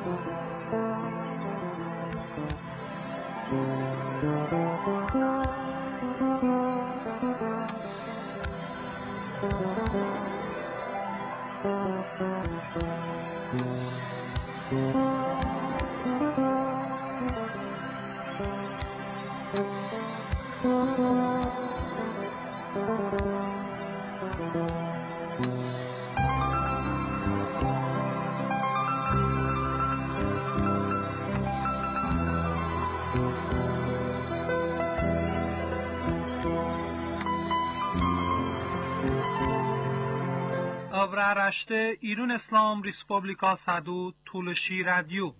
Avraarashte İran İslam Respublika Sadu Tulshi Radio.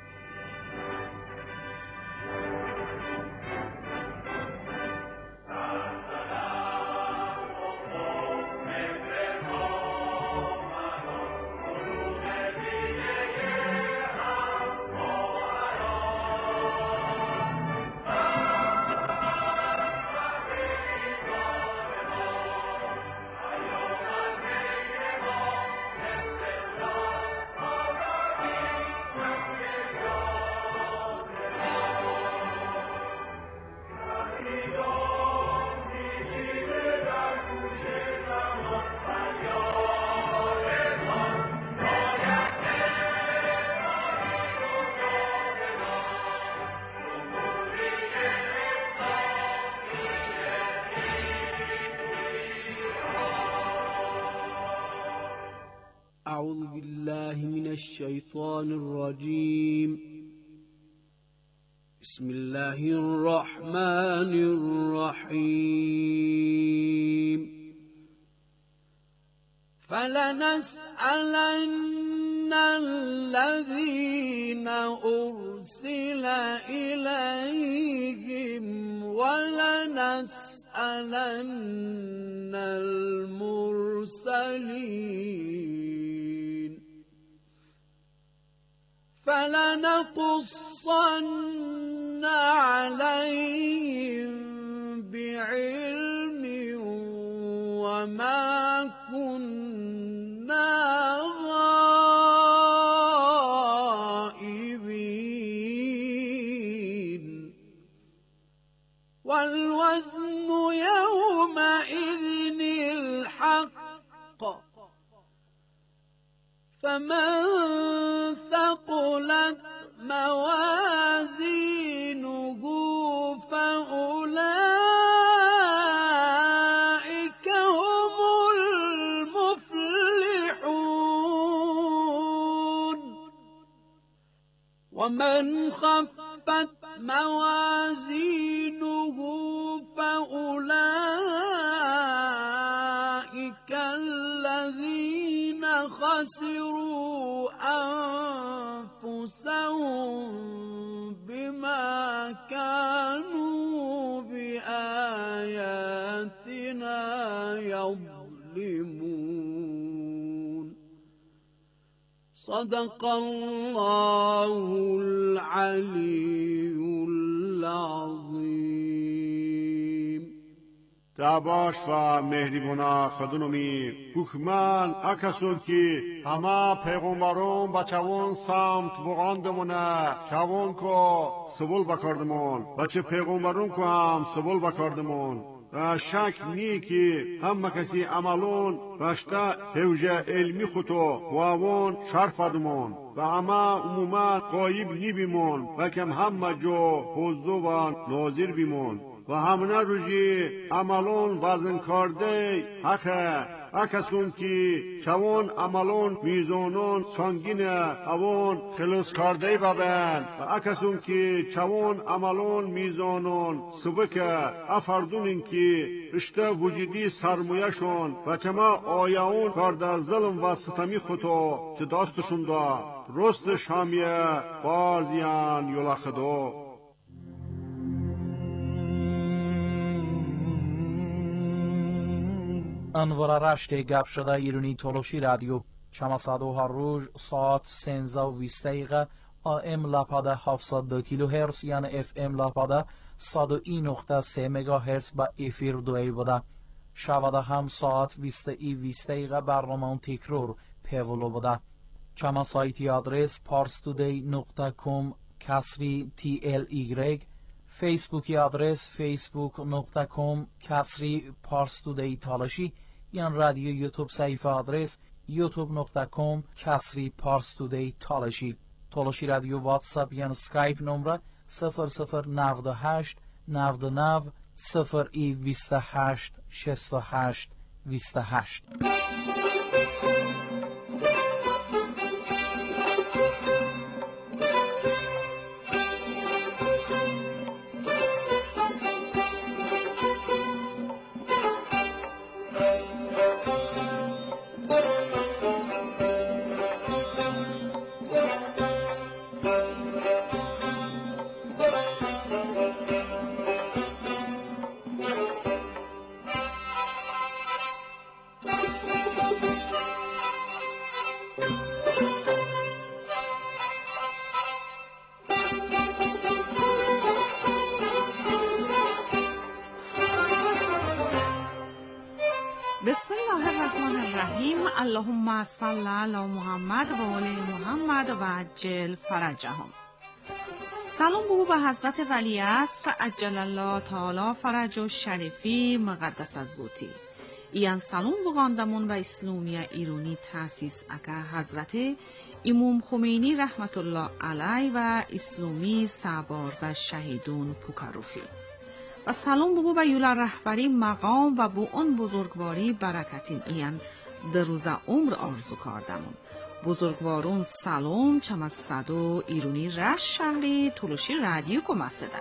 أعوذ بالله من الشيطان الرجيم. بسم الله الرحمن الرحيم. فلنسألن الذين أرسل إليهم ولنسألن المرسلين. فلنقصن عليهم بعلم وما كنا غائبين. والوزن يومئذ الحق. فمن ثقلت موازينه فأولئك هم المفلحون. ومن خفت موازينه فأولئك الذين خسروا أنفسهم بما كانوا بآياتنا يظلمون. صدق الله العلي العظيم. دعواش و مهریبونا خدونومی حکمان اکسون که همه پیغمبرون با چوون سمت بغاندمونه چوون که سبول بکردمون و چه پیغمبرون که هم سبول بکردمون و شک نی که همه کسی عملون رشته حوجه علمی خودو و اون شرفدمون و همه عموما قایب نی بیمون و کم همه جو حضو و ناظر بیمون و همه روزی عملون وزن کرده حقه اکسون که چون عملون میزونون سنگینه اوون خلص کرده ببین و اکسون که چون عملون میزونون سبکه افردونین که رشته وجودی سرمایه‌شون و چما آیاون کرده ظلم و ستمی خودو چه داستشون دا رست شامیه بارزیان یولا خدو. انوار رشت گپ شده ایرانی تولوشی رادیو چماسادو هر روز ساعت 13:20 AM لاپاده 702 کیلو هرتز یعنی FM لاپاده 101.3 مگا هرتز با افیر دوی بوده. شباده هم ساعت 20:20 برنامه تکرار پیولو بوده. چما سایتی آدرس parstoday.com/tly، فیسبوکی آدرس facebook.com/parstoday تالاشی، یا رادیو یوتیوب صفحه آدرس youtube.com/parstoday تالاشی. تالاشی رادیو واتساپ یا اسکایپ نمره 0098 99 028 68 28. بسم الله الرحمن الرحیم. اللهم صل علی محمد و آل محمد و عجل فرجهم. سلام به حضرت ولیعصر عجل الله تعالی فرج و شریفی مقدس الذاتی. ایان سلام بغاندمون و اسلامیه ایرانی تاسیس اکا حضرت امام خمینی رحمت الله علیه و اسلامی سربارز شهیدون پوکاروفی. و سلام به یولا رهبری مقام و به اون بزرگواری برکتین ایان در روز عمر آرزو کردمون. بزرگوارون سلام چما صدو ایرونی رش شهری تولوشی رادیو کمسده.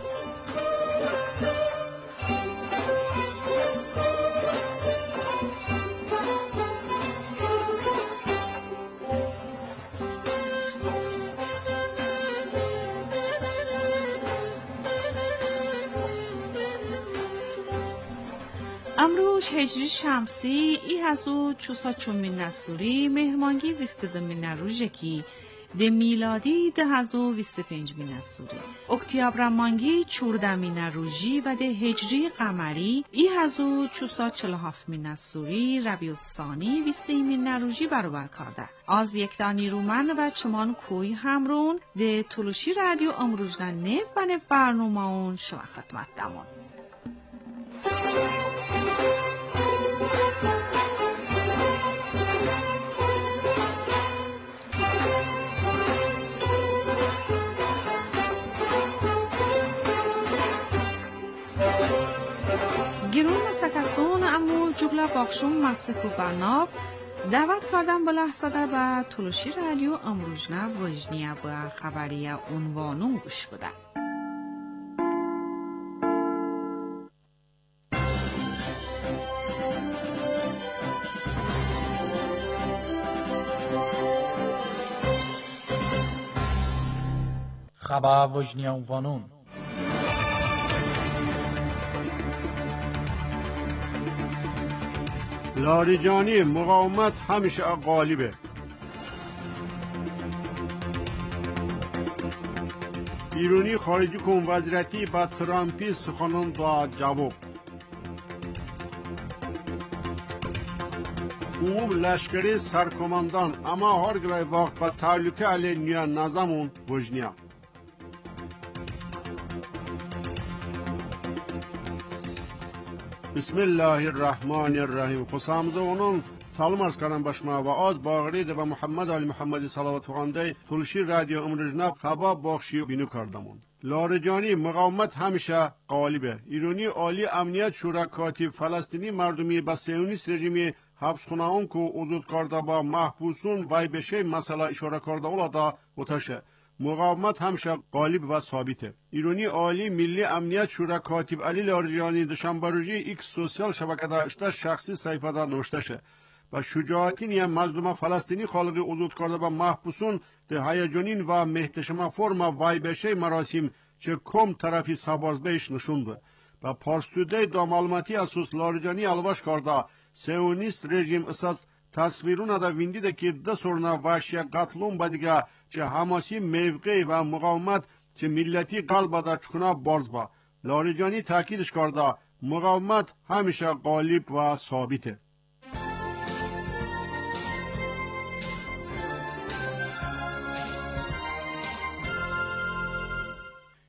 امروز هجری شمسی ای هزو چوسا چومین نسوری مهمانگی ویستدمین نروژکی ده میلادی ده هزو ویست پنجمین نسوری اکتیابر مانگی چوردمین نروژی و ده هجری قمری ای هزو چوسا 47 نسوری ربیع الثانی ویست ایمین نروژی برابر کرده. از یک دانی رومن و چمان کوی همرون ده تولوشی رادیو امروزنا نف و نف برنامه اون شما خدمت دمون. گیرون مسکسون امو جبلا باخشون مسکو برناف دعوت کردم به لحظه در به تولوشی رادیو امروزنا وجنیه به خبری عنوانون گوش بده. خبر وجنیه عنوانون. لاریجانی مقاومت همیشه غالبه. ایرانی خارجی کن وزارتی با ترامپی سخنان داد جواب. عموم لشکری سرکماندان اما هر گلای وقت با تعلق علی نیا نظامون وجنیا. بسم الله الرحمن الرحیم. خسامزه اونون سلام عرض کردم به شما و از باغرید و محمد علی محمدی صلوات خوانده تولشی رادیو امروزنا خبر بخشی بینو کردمون. لاریجانی مقاومت همیشه غالبه. ایرانی عالی امنیت شورا کاتب فلسطینی مردمی با صهیونیست رژیم حبس خونه‌ان کو وجود کرده با محبوسون وای بشه مسئله اشاره کرده اولادا وتشه. مقاومت همیشه غالب و ثابته. ایرانی عالی ملی امنیت شورا کاتب علی لاریجانی دوشنبه روزی ایکس سوشال شبکه داشته شخصی صفحه دا نوشته شه و شجاعتین یا مظلوم فلسطینی خالق وجود کرده با محبوسون ده هیجانین و محتشم فرم وای بشه مراسم چه کم طرفی سبازبهش نشونده و پارستوده دا معلوماتی اساس لاریجانی الواش کرده صهیونیست رژیم اساس تصویرون دا ویندیده که ده سرنا وحشی قتلون بدیگه چه حماسی موقعی و مقاومت چه ملتی قلب دا چکنا بارز با. لاریجانی تاکیدش کرده مقاومت همیشه غالب و ثابته.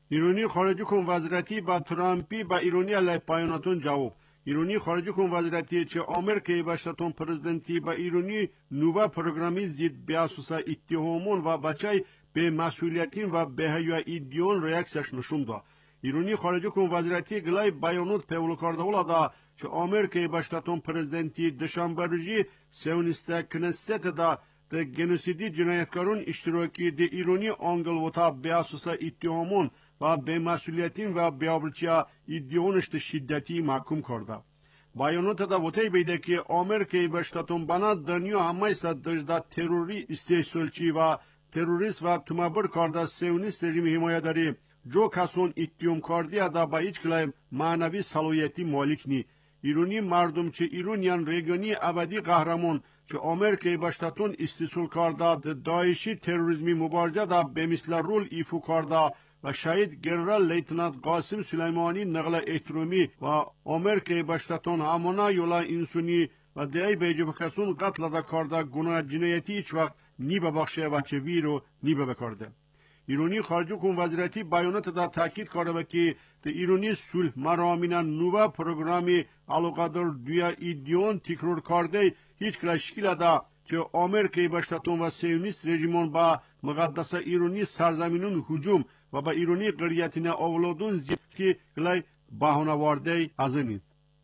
ایرانی خارجه کن وزارتی با ترامپی با ایرانی علیه پایاناتون جواب. ایرانی خارجه کن وزارتی چه آمریکای باشتون پرزیدنتی با ایرانی نووا پروگرامی زید بیاسوسا اتهامون و بچای به مسئولیتین و به هیو ایدیون ریاکسیش نشون دا. ایرانی خارجه کن وزارتی گلای بیانات پیول کرده ولادا چه آمریکای باشتون پرزیدنتی دشنبه سیونیسته کنست دا ده گنوسیدی جنایتکارون اشتراکی ده ایرانی آنگل و تا بیاسوسا اتهامون و به مسئولیتین و بیابرچیا ایدیونش ده شدتی محکوم کرده. بیانات دا وطای بیده که آمریکای باشتون بنا دنیا همایستا دجده تروری استحصالچی و تروریست و تمبر کرده سیونیست رژیم حمایت داری جو کسون اتهام کردی دا با هیچ کلای معنوی صلاحیتی مالک نی. ایرانی مردم چه ایرانیان ریگانی ابدی قهرمان چه آمریکای باشتون استحصال کرده داعشی تروریسمی مبارزه دا به مثل رول ایفو کرده و شاید جنرال لیتنانت قاسم سلیمانی نقل احترامی و آمریکای باشتون همانا یولا انسانی و دیگه بیجب کسون قتل دا کرده گناه جنایتی هیچ وقت نی ببخشه و چه ویرو نی بکرده. ایرانی خارجه کن وزارتی بیانات دا تاکید کرده و که ایرانی صلح مرامین نووا پروگرامی علاقه دویا ایدیون تکرار کرده هیچ کلاشکیل دا چه آمریکای باشتون و سیونیست رژیمون با مقدس ایرانی سرزمینون هجوم و با ایرانی قریتین اولادون زید که گلای بهانوارده ازنید.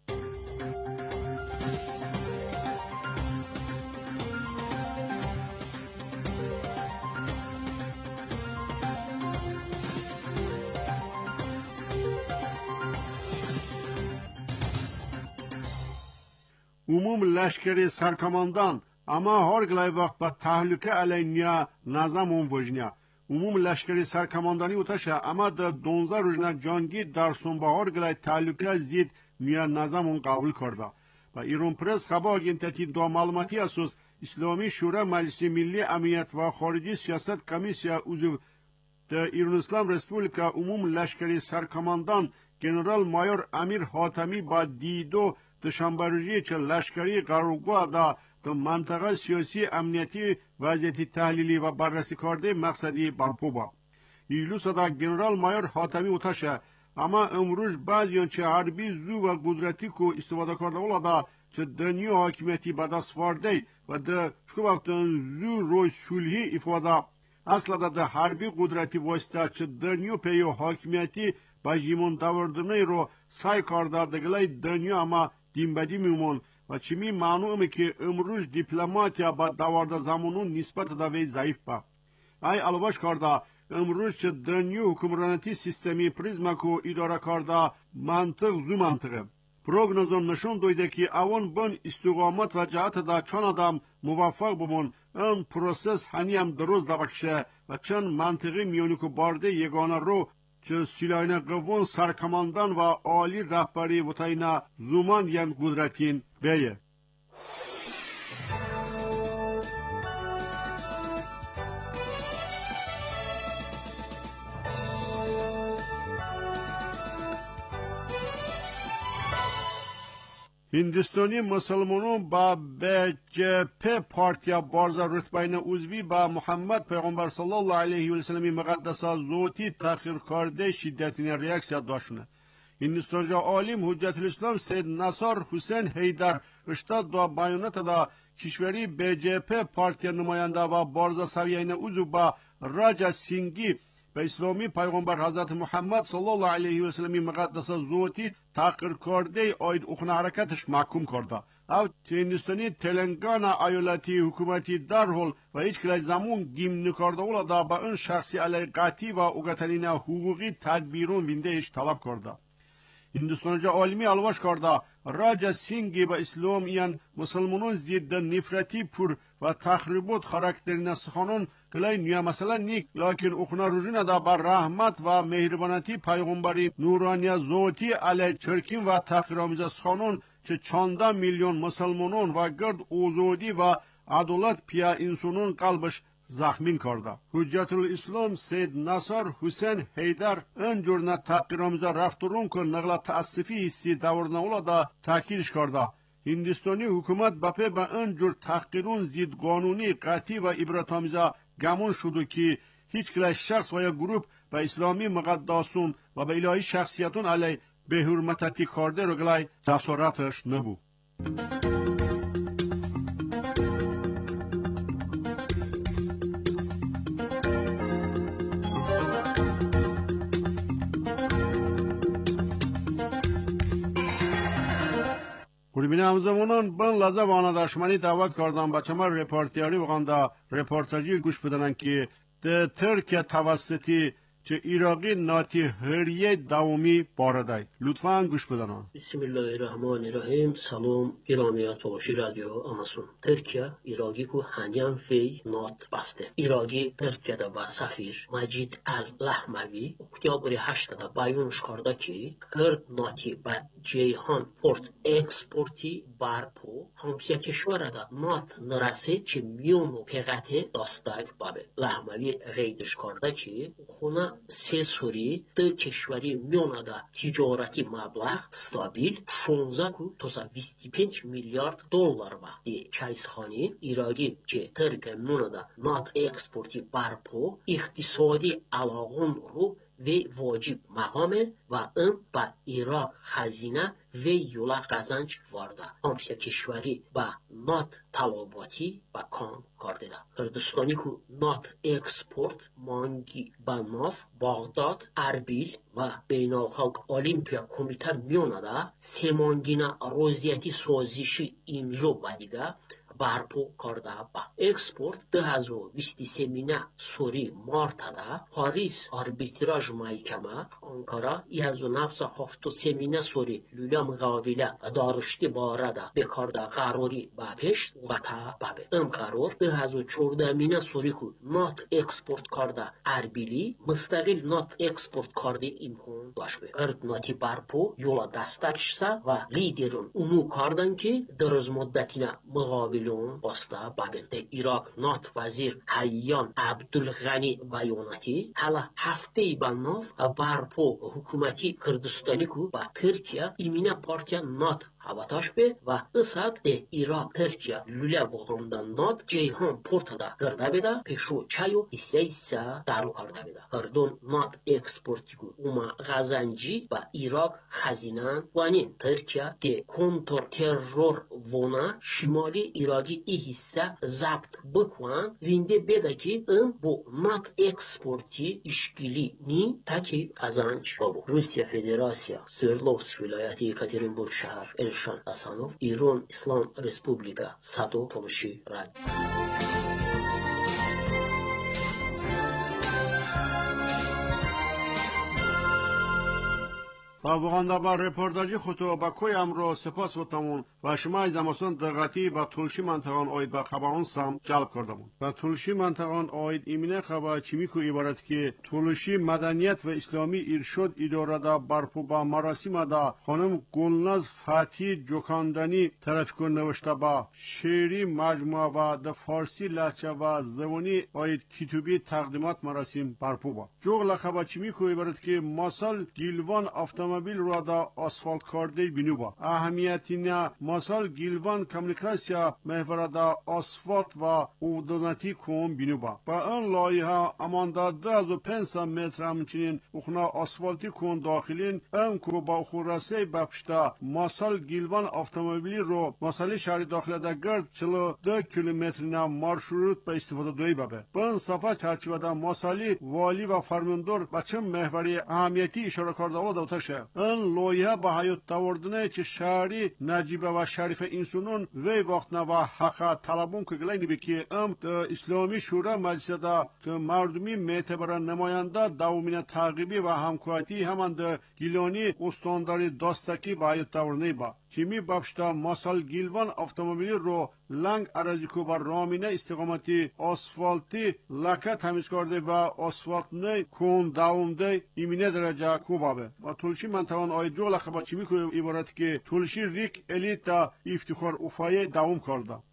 عموم لشکر سرکماندان اما هر گلای وقت با تحلیک علیه نظام وجنیا عموم لشکر سرکماندانی اوتاشه اما در 12 روزنه جنگی در سنبهار گلای تحلیک زید نیا نظام قبول کرده و ایران پرس خبر آگینتتی دو معلوماتی اساس اسلامی شورا مجلس ملی امنیت و خارجی سیاست کمیسیا عضو در ایران اسلام رسپولیکا عموم لشکر سرکماندان جنرال مایور امیر حاتمی با دیدو دوشنبه چه لشکری قرارگاه دا تو منطقه سیاسی امنیتی وضعیت تحلیلی و بررسی کرده مقصدی برپا با. ایلو صدا جنرال مایور حاتمی اوتاشه اما امروز بعضیان چه حربی زو و قدرتی کو استفاده کرده ولا دا چه دنیا حاکمیتی به دست وارده و ده چکو وقتان زو روی صلحی افاده اصلا ده حربی قدرتی واسطه چه دنیا پیو حاکمیتی با جیمون داوردنه رو سعی کرده دگلای دنیا اما دیم بدی میمون و چمی معلومه که امروز دیپلماتیا با داورده زمانون نسبت دوی ضعیف با. ای الواش کرده امروز چه دنیا حکمرانتی سیستمی پریزمکو اداره کرده منطق زو منطقه. پروگنوزون نشون دویده که اون بن استقامت و جهت دا چون آدم موفق بمون اون پروسس هنیم درست دبکشه و چون منطقی میونیکو بارده یگانه رو چه سیلاین قوان سرکماندان و عالی رهبری و تاینا زمان یم قدرتین بیه. هندستانی مسلمانان با BJP پارتیا بارزا رتبین عضوی با محمد پیغمبر صلی الله علیه و سلم مقدس زوتی تأخیر کرده شدتین ریاکسیا داشتند. هندستان عالم حجت الاسلام سید نصار حسین حیدر اشتاد دو بیانات دا کشوری BJP پارتیا نماینده و بارزا سویین عضو با راجا سینگی به اسلامی پیغمبر حضرت محمد صلی الله علیه و سلم مقدس زوتی تأخیر کرده آید اخن حرکتش محکوم کرده. او هندستانی تلنگانا ایالتی حکومتی درحال و هیچ کلی زمان گیم نکرده ولی دا با اون شخصی علیه قطعی و اوگترین حقوقی تدبیرون ویندهش طلب کرده. هندستان عالمی الواش کرده راجا سینگی با اسلامیان مسلمانان زید نفرتی پر و تخریبات خاراکترین سخانون کلای نیا مثلا نیک لیکن اخنا رجوع دا بر رحمت و مهربانتی پیغمبری نورانی ذاتی علی چرکین و تخریب‌آمیز سخانون چه 14 میلیون مسلمانان و گرد آزادی و عدالت پیا انسانون قلبش زخمین کرده. حجت الاسلام سید نصار حسین حیدر انجور نه تحقیرآمیز رفتارون که نقل تأسفی حسی دورنه اولا دا تاکیدش کرده. هندستانی حکومت با انجور تحقیرون زید قانونی قطعی و عبرت‌آمیز گمون شده که هیچ کله شخص و یا گروپ به اسلامی مقدسون و به الهی شخصیتون علی به حرمتتی کارده رو گلای جسارتش نبود. ببینید همزمانان بن لحظه وانا دشمنی دعوت کردن بچه ما رپورتیاری بگم دا رپورتاجی گوش بدنن که ده ترکیه توسطی چه ایراقی ناتی هریه داومی باردای لطفاً گوش بدنن. بسم الله الرحمن الرحیم. سلام گرامی تلاشی رادیو آماسون. ترکیه ایراقی کو هنیان فی نات بسته. ایراقی ترکیه دا با سفیر مجید اللحموی اکتیابر 8 دا بیانش کرده که کرد ناتی با جیهان پورت اکسپورتی بارپو همسیه کشور دا نات نرسه چه میونو پیغته داستای بابه. لحموی غیدش کرده که خونه سه سوری ده کشوری میونه دا تجارتی مبلغ ستابیل 16.25 میلیارد دلار با دی چایسخانی ایراقی که ترک میونه دا نات اکسپورتی بارپو اقتصادی علاقون رو و واجب مقامه و ام با ایراق خزینه و یولا قزنج وارده. همسیه کشوری با نات طلباتی و کام کرده ده. کردستانی که نات اکسپورت مانگی با ناف باغداد، اربیل و بین الخلق اولیمپیا کمیته میونه ده سه مانگینا روزیتی سازشی امضا بدیگه بارپو کرده با اکسپورت 2023 مینه سوری مارتادا پاریس آربیتراژ محکمه آنکارا 1973 مینه سوری لولا مقاوله دارشتی بارده بکارده قراری با پشت غطا بابه ام قرار 2014 مینه سوری که نات اکسپورت کرده اربیلی مستقل نات اکسپورت کرده امکان داشته ارد ناتی بارپو یولا دستکشسه و لیدرون اونو کردن که درز مدتینه مقاوله باستا بابن ده ایراق نات وزیر حیان عبدالغنی بیاناتی حالا هفته باناف بارپو حکومتی کردستانی کو با ترکیه ایمینه پارتیا نات هواتاش به و اساد ده ایراق ترکیه لوله بغرمدن نات جیهان پورتا کرده بده پیشو چایو ایسا دارو کرده بده اردون نات اکسپورتی کو اوما غزنجی با ایراق خزینان وانین ترکیه ده کنتر ترور ونا شمالی ایراقی ای حصه ضبط بکن وینده بده که bu nat eksporti işkili taki kazanç oldu. Rusya Federasyası Sverdlovsk vilayeti Yekaterinburg şehir Elşan Asanov İran İslam Respublika Sado Toluşi Radyo. واقعا با رپورتاجی خود با کوی امرو سپاس بتمون و شما از اماسون دقتی با تلشی منطقان آید با خبران سم جلب کردمون و تلشی منطقان آید ایمینه خبر چیمی کو عبارت که تلشی مدنیت و اسلامی ارشاد اداره دا برپو با مراسم دا خانم گلناز فاتی جوکاندانی طرف کن نوشته با شعری مجموعه و د فارسی لهجه و زبانی آید کتابی تقدیمات مراسم برپو با جوغ خبر چیمی کو عبارت که ماسال گیلوان автомобиль را دا آسفالت کرده بینو با اهمیتی نه مثال گیلوان کمیونیکاسیا محور دا آسفالت و اودوناتی کن بینو با آن لایحه امان دا 2500 متر همچنین اخنا آسفالتی کن داخلین ام کو با خورسه بپشتا مثال گیلوان автомобیلی رو مثال شهر داخل دا گرد 42 کیلومتر نه مارشروت به استفاده دوی بابه بن صفحه چرچوبه دا مثالی والی و فرماندار بچه محوری اهمیتی اشاره کرده و دوتاشه این لایحه با حیات آوردن چه شهری نجیبه و شریف انسانون وی وقت نه و حق طلبون که گلینی بکی ام اسلامی شورا مجلس دا مردمی معتبر نماینده دومین تعقیبی و همکاری همان گیلانی استانداری داستکی با حیات آوردنی با چیمی بخشتا مثال گیلوان автомобیلی رو لنگ اراضی کو بر رامینه استقامتی آسفالتی لکه تمیز کرده و آسفالت نه کون داونده ایمینه درجه کو بابه و تلشی منطقان آی جو لخبا چیمی کو عبارت که تلشی ریک الیتا افتخار افایه داوم کرده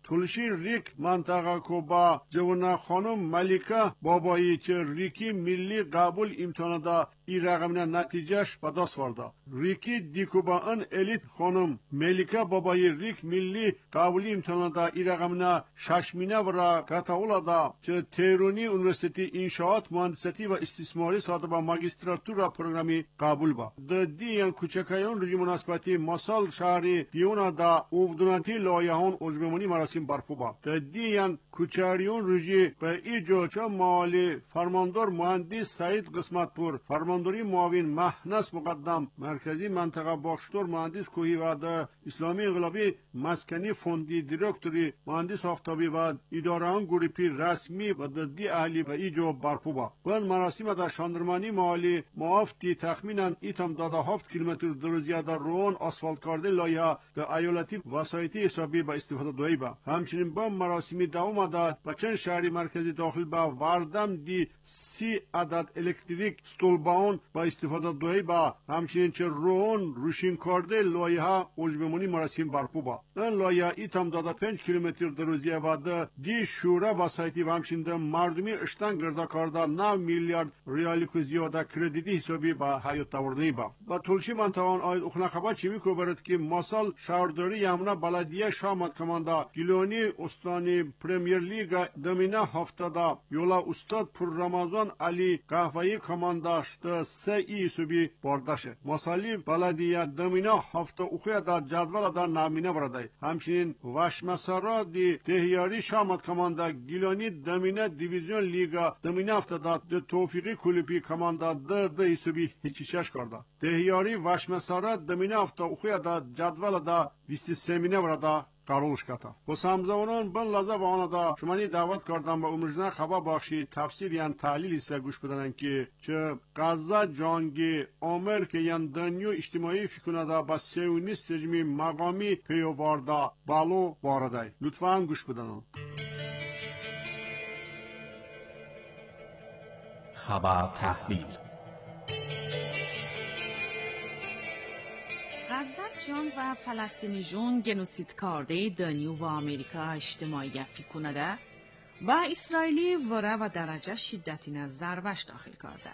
تولشی ریک منطقه کو با جوانا خانم ملیکه بابایی چه ریکی ملی قبول امتحانات این رقمنا نتیجهش به دست ورده. ریکی دیکوبا ان الیت خانم ملیکه بابایی ریک ملی قبول امتحانات این رقمنا ششمینه ورا کاتاولادا چه تهرانی انیورسیتی انشاءات مهندسی و استثماری ساده با ماجستراتورا پروگرامی قبول با. دیان کوچکایان رژیم مناسبتی مسال شهری دیونا دا اوودوناتی لایهان عضومانی مراسم برپا با. دیان کوچاریون رژی به ایجو چه مالی فرماندار مهندس سعید قسمتپور فرمانداری معاون مهناس مقدم مرکزی منطقه باخشتور مهندس کوهی و دا اسلامی انقلابی مسکنی فوندی دیرکتوری مهندس آفتابی و ادارهان گروپی رسمی و دی اهلی به ایجو برپا با. این مراسم در شاندرمانی مالی معافتی تخمینا ایتم داده 7 کیلومتر درازی در رون آسفالت کرده لایه در ایالتی وسایتی حسابی با استفاده دوی با. همچنین با مراسمی دوام داد و چند شهری مرکزی داخل با واردم دی 30 عدد الکتریک استولباون با استفاده دوی با. همچنین چه رون روشین کرده لایه ها عضومانی مراسم برپا با. این لایه ایتم داده 5 کیلومتر درازی و دی شورا وسایتی و همچنین مردمی اشتن گرده کرده 9 میلیارد ریالی که زیاده کردیتی حسابی با حیات آورده با. و تولشی منطقان آید اخنا خبر چی میکوبرد که مسال شهرداری یمنا بلدیه شامت کماندا گیلونی استانی پریمیر لیگ دمینه هفته دا یولا استاد پر رمضان علی قهوه‌ای کمانداش ده 3 حسابی بارداشه. مسالی بلدیه دمینه هفته اخوی دا جدول دا نامینه برده. همچنین وشمسارا دی دهیاری شامت کماندا گیلونی دمینه دیویزیون لیگا دمینه هفته دا ده توفیقی کلوپی کماندا ده حسابی هیچیشش کرده. دهیاری وشمسارا دمینه هفته اخوی دا جدول دا 23 مینه برده قرارش کتا. با سمزونان بن لحظه و آنها دا شمانی دعوت کردم با امروزنه خبر بخشی تفسیر یعن تحلیل ایسته گوش بدنن که چه غزه جانگی آمریکا یعن دنیو اجتماعی فکرونه دا با سیونیست رژیم مقامی پیوارده بالو وارده. لطفاً گوش بدنن. خبر تحلیل غزه جان و فلسطینی جون گنوسید کرده دنیو و آمریکا اجتماعی فکرونه و اسرائیلی وره و درجه شدتی نظر وش داخل کرده.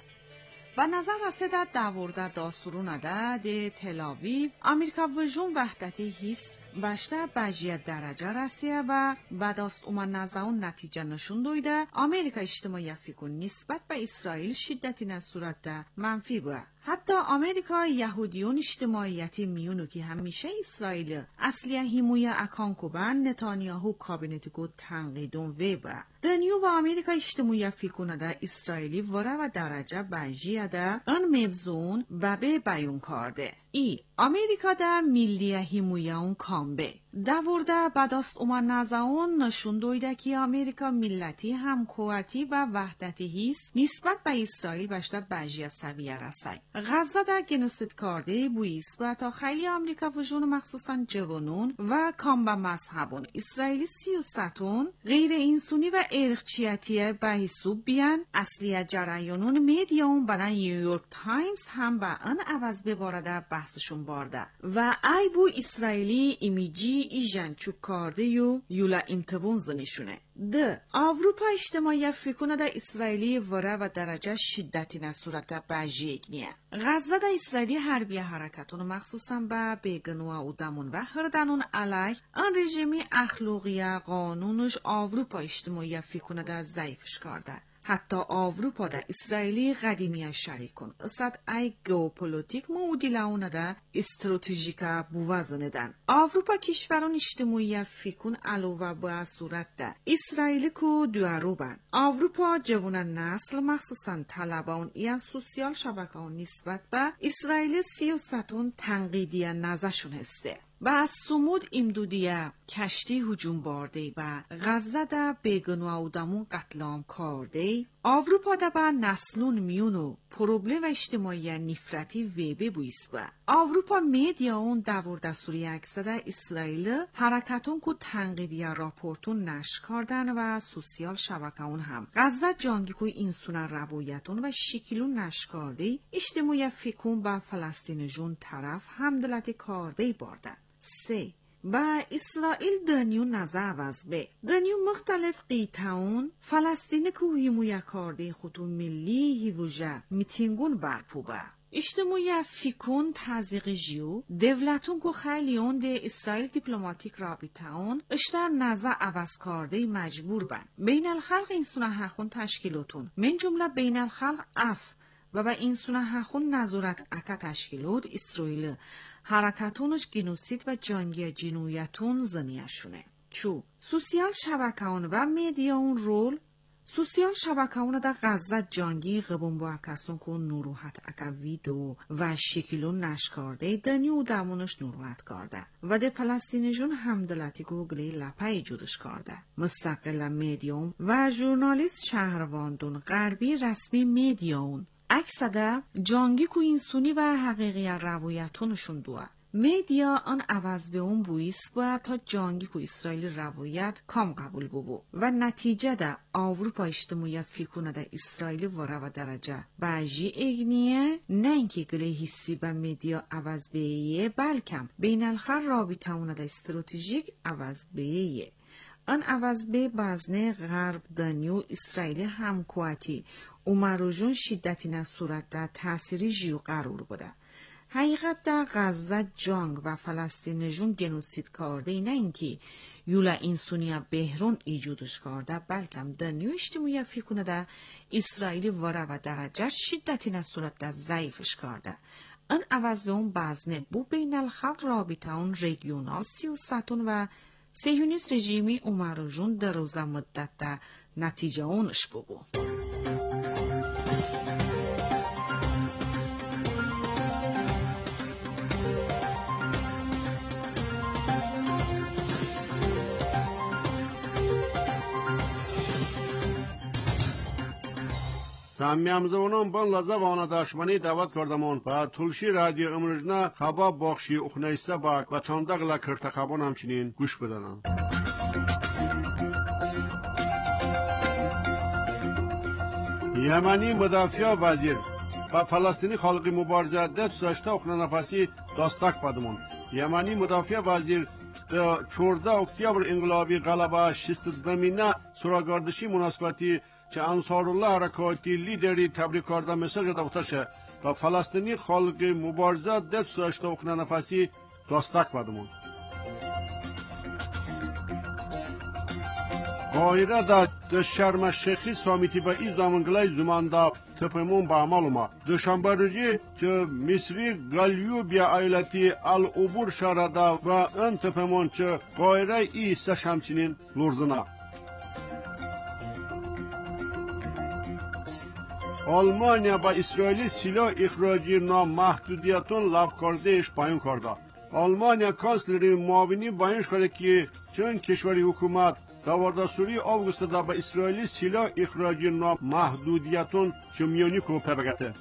و نظر رسیده دورده داستورونه ده تلاویو آمریکا و جون وحدتی حس بشته بجیت درجه رسیه و بداست اومن نزاون نتیجه نشون دویده آمریکا اجتماعی فکر نسبت به اسرائیل شدتی نصورت ده منفی بود. حتی آمریکا یهودیون اجتماعیتی میونو که همیشه اسرائیل اصلی هموی اکان کوبن نتانیاهو کابینتی کو تنقیدون ویبه. دنیو و آمریکا اجتماعی فکرونه ده اسرائیلی وره و درجه بجیه ده ان مبزون ببه بیون کرده. ای آمریکا ده ملی هموی اون کامبه. دورده بداست اومن نزاون نشون دویده که آمریکا ملتی همقوتی و وحدتی هیست نسبت به اسرائیل بشته بجیه سویه رسای. غزه در گنوسید کرده بویست و تا خیلی آمریکا و جون مخصوصا جوانون و کامبه مذهبون اسرائیلی 33 غیر انسانی و ارقچیتی به حساب بیان اصلی جریانون میدیاون بدن نیویورک تایمز هم به ان عوض ببارده بحثشون بارده و ای بو اسرائیلی ایمیجی ایجان چوب کرده یولا امتوان زنشونه. ده اروپا اجتماعی فکرونه ده اسرائیلی وره و درجه شدتی نصورت بجیگ نیه. غزه ده اسرائیلی حربی حرکتون مخصوصا به بیگنوه و دمون و هردنون علیه ان رژیمی اخلاقی قانونش اروپا اجتماعی فکرونه ده ضعیفش کرده. حتی اروپا ده اسرائیلی قدیمی شریک کن. اصد ای گئوپولیتیک معادلونه ده استراتژیکا بوازنه دن. اروپا کشوران اجتماعی فکر علاوه بر صورت ده اسرائیلی کو دوارو بن. اروپا جوان نسل مخصوصا طلبان یا سوسیال شبکه‌ها نسبت به اسرائیل 33 تنقیدی نظرشون هسته. و از سمود امدودیه کشتی هجوم بارده و غزه ده بیگنوه و دمون قتلام کرده اروپا ده به نسلون میونو پروبلم اجتماعی نفرتی ویبه بویست و اروپا میدیا اون دور دستوری اکسده اسرائیل حرکتون که تنقیدی راپورتون نشر کردن و سوسیال شبکه اون هم غزه جانگی که اینسونه روایتون و شکلون نشر کرده اجتماعی فکرون به فلسطین جون طرف همدلتی کرده بارده. 3. و اسرائیل دنیو نزا عوض به دنیو مختلف قیتاون فلسطین که هیمو یکارده خطو ملی هیوژه میتینگون برپوبه اجتماعی فیکون تزیق جیو دولتون که خیلیون ده اسرائیل دیپلماتیک رابطهون اشتر نزا عوض کرده مجبور بن بین الخلق این سونه هخون تشکیلاتون من جمله بین الخلق اف و با این سونه هخون نظارت اکا تشکیلات اسرائیل حرکتونش گنوسید و جنگی جنویتون زنیشونه. چو سوسیال شبکه‌ون و میدیاون رول سوسیال شبکه‌ون دا غزه جنگی قبون با کسون که نروحت اکا ویدو و شکلون نشکارده دنیو دمونش نروحت کرده و ده فلسطینیجون همدلتی که گلی لپای جودش کرده. مستقل میدیاون و ژورنالیست شهرواندون غربی رسمی میدیاون اکسده جنگی که این سونی و حقیقی روایتونشون دوه. میدیا آن عوض به اون بویست باید تا جنگی که اسرائیل روایت کام قبول ببو و نتیجه ده آوروپا اجتماعی فیکونه ده اسرائیل وره و درجه باجی اگنیه نه اینکه گلی حسی و میدیا عوض به یه بلکم بین الخر رابطه اونه ده استراتژیک عوض به یه آن عوض به بازنه غرب دنیو اسرائیل همکواتی اومروجون شدتی نه صورت ده تأثیری جیو قرار بوده. حقیقت در غزه جنگ و فلسطینیجون گنوسید کرده نه اینکه یولا اینسونیا بهرون ایجودش کرده بلکم دنیو اجتماعی فیکونه ده اسرائیلی وره و درجه شدتی نه صورت ده ضعیفش کرده. آن عوض به اون بازنه بو بین الخلق رابطه اون ریگیونال سیوستون و سیونیست رژیمی اومروجون در روزه مدت ده نتیجه اونش بگو. سمیامزونم بان لازه و آنها داشمانی دعوت کردمون و تلشی رادیو امروزنا خباب باخشی اخنیسته باک و چندق لکرت خبان همچنین گوش بدنم. یمنی مدافع وزیر و فلسطینی خالقی مبارزه ده سشته اخنا نفسی داستک بدمون. یمنی مدافع وزیر در 14 اکتبر انقلابی غلبه شست زمینه سراغاردشی مناسبتی که انصارالله حرکاتی لیدری تبریک کرده مساج دفترشه و فلسطینی خالق مبارزه ده سشته اخنا نفسی داستک بدمون. قاهره در شرم شیخی سامیتی با این زمانگلای زمانده تپمون با عمل اومد. دوشنبه روزی که مصری گالیو بیا ایالتی العبور شرده و ان تپمون که قاهره ای سش همچنین لرزنه. آلمانیا با اسرائیلی سلاح اخراجی نامحدودیتون لغو کردهش بیان کرده. آلمانیا کانسلری معاونی بیان کرده که چون کشوری حکومت داوردستوری آگوست دا با اسرائیلی سلاح اخراجی نامحدودیتون چمیانی کو پرگته.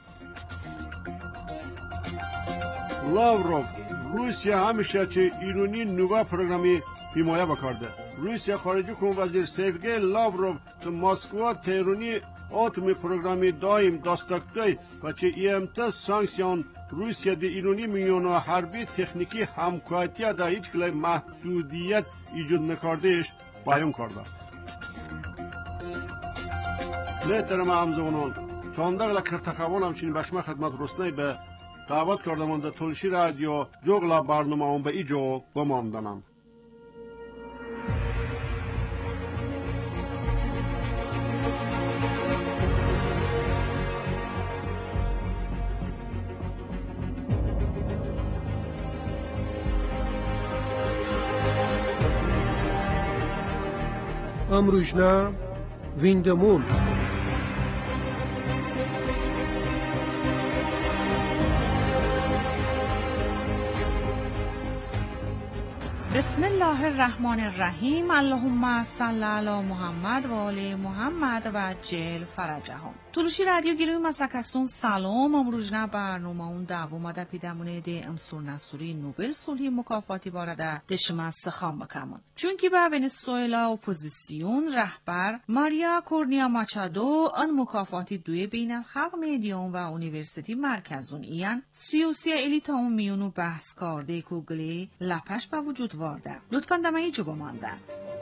لاوروف روسیه همیشه چه ایرانی نووا پروگرامی حمایه بکرده. روسیه خارجه کن وزیر سرگئی لاوروف تو مسکو تهرانی اتمی پروگرامی دایم دستکدای و چه ایمت سانکسیون روسیه دی ایرانی میونو حربی تکنیکی همکاریه دا هیچ کلی محدودیت ایجاد نکردهش بیان کرده. محترم همزمانان چندق لکرتخوان همچنین بشمه خدمت رسنی به دعوت کردمان در تلشی رادیو جغلا برنامه هم به ایجا بماندنم. امروزنا ویندمون بسم الله الرحمن الرحیم. اللهم صل علی محمد و آل محمد و عجل فرجهم. تلوشی رادیو گیروی مسکستون سلام. امروزنا برنامه اون دوم ده پیدمونه ده امسور نصوری نوبل صلحی مکافاتی بارده دشمه سخام بکمون. چون که به ونزوئلا اپوزیسیون رهبر ماریا کورنیا ماچادو آن مکافاتی دوی بین الخلق میدیون و اونیورسیتی مرکزون ایان سیوسی الیتا اون میونو بحث کرده کوگلی لپش با وجود 14. لطفاً دمه جو بماندن.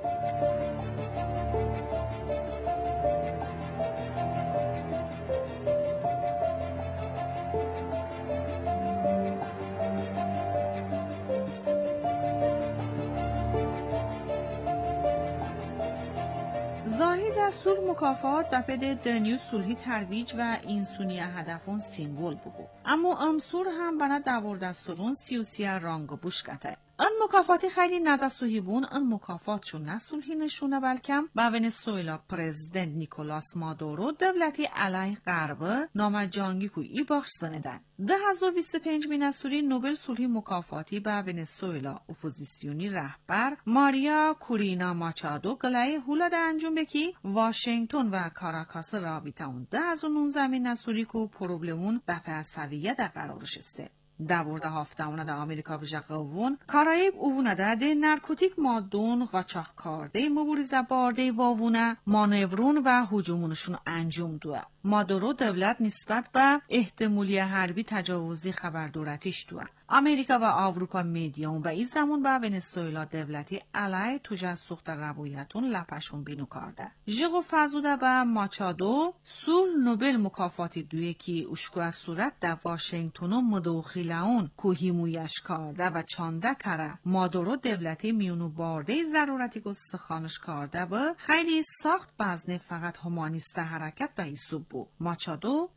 زاهد از صلح مکافات و پد دنیو صلحی ترویج و اینسونی هدفون سیمبول بگو. اما امسور هم بنا داوردستورون سیوسیا رانگو بوش کته. ان مکافاتی خیلی نزد صحیبون ان مکافاتشون نه صلحی نشونه بلکم با ونزوئلا پرزیدنت نیکولاس مادورو دولتی علیه غرب نامجانگی کو ای باخش سندن. 2025 نسوری نوبل صلحی مکافاتی با ونزوئلا اپوزیسیونی رهبر ماریا کورینا ماچادو گلای هولا ده انجام بکی واشنگتن و کاراکاس رابطه اون 2019 نسوری کو پروبلمون و پسویه در قرارش استه. 12 هافتمونه در آمریکا و جقوون کارایب اوونه ده نرکوتیک مادون قاچاق کارده مبارزه بارده واوونه مانورون و هجومونشون انجام دوه. مادورو دولت نسبت به احتمالی حربی تجاوزی خبردارتیش دوه. امریکا و اروپا میدیون به این زمان با ونزوئلا دولتی علیه تجسس در روایتون لپشون بینو کرده. ژغو فزوده به ماچادو صلح نوبل مکافاتی دویه که اشکو از صورت در واشنگتن و مداخله کوهی مویش کرده و چانده کره مادورو دولتی میونو بارده ضرورتی که سخانش کرده به خیلی ساخت بزنه فقط همانیسته حرکت به ایسوب بو. ماچادو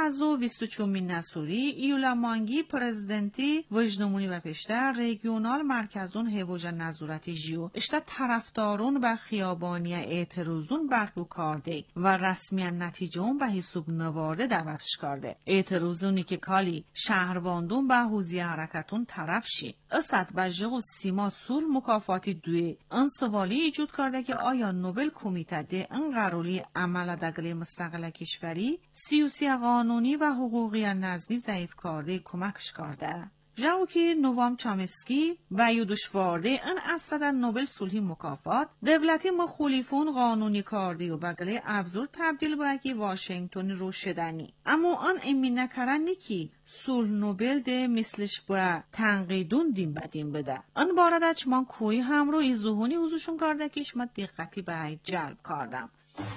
2024 نسوری ایولا مانگی پرزیدنتی وجنمونی و پشتر ریگیونال مرکزون هیوژا نظورتی جیو اشتا طرفدارون و خیابانی اعتراضون برگو کرده و رسمی نتیجه اون به حساب نوارده دعوتش کرده. اعتراضونی که کالی شهرواندون به حوزی حرکتون طرف شی. اسد و ژغو سیما صلح مکافاتی دوی ان سوالی ایجود کرده که آیا نوبل کمیته ده ان قرالی عمل دگلی مستقل کشوری سیاسی قانونی و حقوقی نظمی ضعیف کرده کمکش کرده. جاوکی نوام چامسکی و یودشوارده این اصلا در نوبل صلحی مکافات دولتی مخالفون قانونی کرده و بگله ابزار تبدیل با اکی واشنگتن رو شدنی. اما آن امین نکرنی که صلح نوبل ده مثلش با تنقیدون دیم بدیم بده. آن باردش من کوی هم رو ایزوهونی حضورشون کرده که من دقتی به جلب کردم.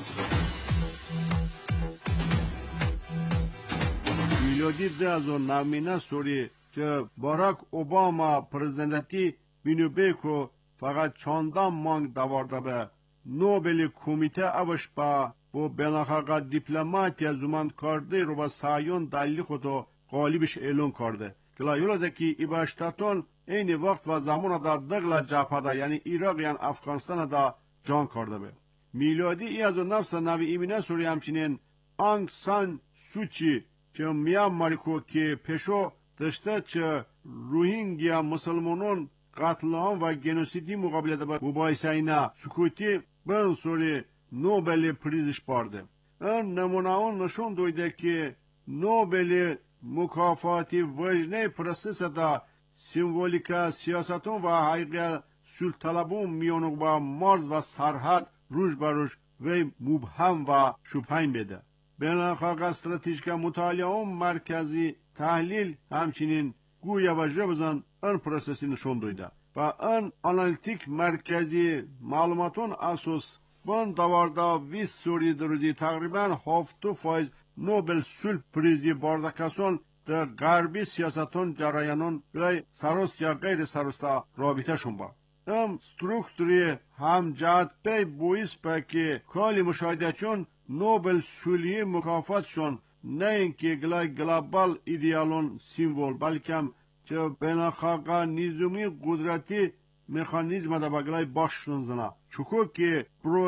میلادی 2009 سوری که باراک اوباما پرزیدنتی بینوبه که فقط چندان مانگ دوارده به نوبل کمیته اوش با بیناخاقا دیپلماتی زمان کرده رو با سایون دلی خودو غالبش اعلان کرده که لایولا که ایباشتاتون این وقت و زمان دا دغلا جبهه دا یعنی ایراق یعنی افغانستان دا جان کرده به میلادی ای از نفس نوی ایمینه سوری همچنین آنگ سان سوچی که میانماریکو که پشو داشته چه روهینگیا مسلمانان قتل عام و گنوسیدی مقابله با مباحثه اینا سکوتی بن سوری نوبل پریزش پارده. این نمونه اون نشون دویده که نوبل مکافاتی وجنه پرسس دا سیمبولیکا سیاستون و حقیقه سلطلبون میانو با مرز و سرحد روش بروش و مبهم و شبهیم بده. بین‌الملل استراتژیک مطالعه مرکزی تحلیل همچنین گویا و جبزن این پروسسی نشون دویده و این آنالیتیک مرکزی معلوماتون اساس بان دوارده 20 سوری دروزی تقریبا 7% نوبل صلح پریزی باردکسون در غربی سیاستون جرایانون برای سرست یا غیر سرسته رابطه شون با این ستروکتوری هم جهت پی بویس پا که کالی مشاهده چون نوبل صلحی مکافاتشون نه اینکه گلوبال ایدئالون سیمبول بلکه چه بین‌الملل نظامی قدرتی مکانیزم دا بگلای باششون زنه چکو که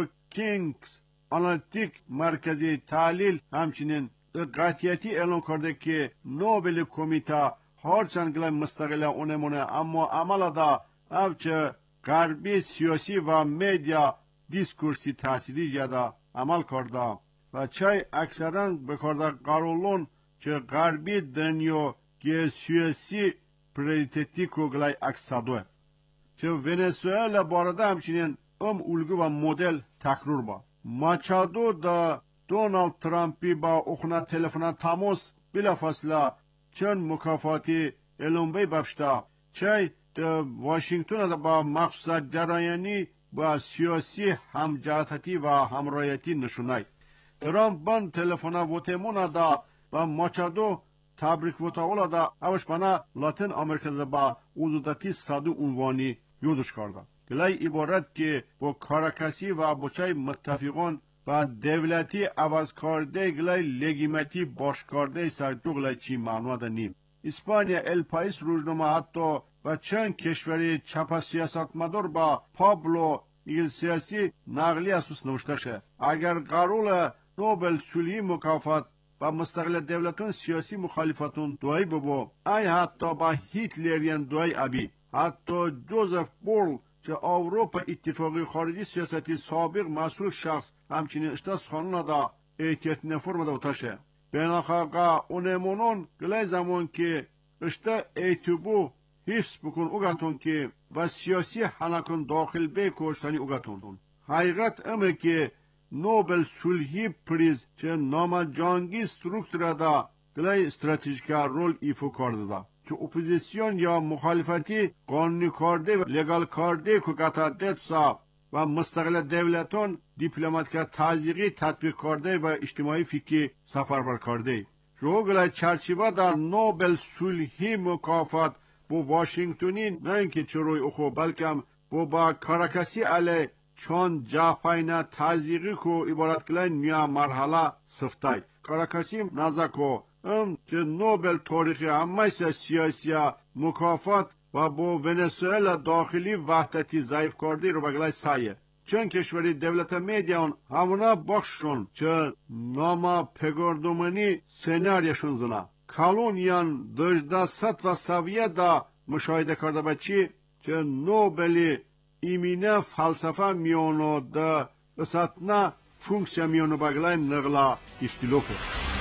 بروکینگز آنالیتیک مرکزی تحلیل همچنین قطعیتی اعلان کرده که نوبل کمیته هرچند گلای مستقل اونمونه اما عمل دا اوچه غربی سیاسی و میدیا دیسکورسی تحصیلی جدا عمل کرده و چای اکثرا بکرده قرولون که غربی دنیا که سیاسی پریتتی کوگلای اکسادوه که ونزوئلا بارده همچنین الگو و مدل تکرار با ماچادو دا دونالد ترامپی با اخنا تلفن تماس بلا فاصله چند مکافاتی علوم بی بفشته چای واشنگتن دا با مقصد جرایانی با سیاسی همجهتی و همرایتی نشونای ترامپ بان تلفونا ووتمونا دا با ماچادو تبریک ووتاولا دا اوش بنا لاتین امریکا دا با حدودتی صدو عنوانی یودش کرده گلای عبارت که با کارکسی و بچای متفقان و دولتی عوض کرده گلای لگیمتی باش کرده سرجو گلای چی معنی دا نیم اسپانیا الپایس روزنامه حتی و چند کشوری چپ سیاست مدار با پابلو ایگلسیاسی نقلی اساس نوشته شه اگر قرول نوبل صلحی مکافات و مستقل دولتون سیاسی مخالفتون دوایی ببو ای حتی با هیتلریان دوایی ابی حتی جوزف بورل که اروپا اتفاقی خارجی سیاستی سابق مسئول شخص همچنین اشتاس خانون دا احتیاط نفرم دا اتاشه بیناخاقا اونمونون گلای زمان که اشتا ایتوبو حفظ بکن اوگتون که و سیاسی حلقون داخل به کشتنی اوگتون حقیقت امه که نوبل صلحی پریز چه نام جنگی سترکتور دا گلای استراتژیکا رول ایفو کرده دا چه اپوزیسیون یا مخالفتی قانونی کرده و لگال کرده که قطع سا و مستقل دولتون دیپلماتیکا تازیقی تطبیق کرده و اجتماعی فیکی سفربر کرده جو گلای چرچیوه در نوبل صلحی مکافات بو واشنگتونی نه اینکه چروی اخو بلکه با کارکسی علی چون جاپاینا تازیقی کو عبارت کلای نیا مرحله سفتای کارکسی نزاکو چه نوبل تاریخی همه سیاسی مکافات و با ونزوئلا داخلی وحدتی ضعیف کرده رو بگلای سایه چون کشوری دولت میدیان همونا بخشون چه ناما پگردومنی سناریشون زنه کالونیان دجده ست و سویه دا مشاهده کرده بچی چه نوبلی ایمینه فلسفه میونو دا اساتنا فونکسیا میونو بگلای نغلا اختلافه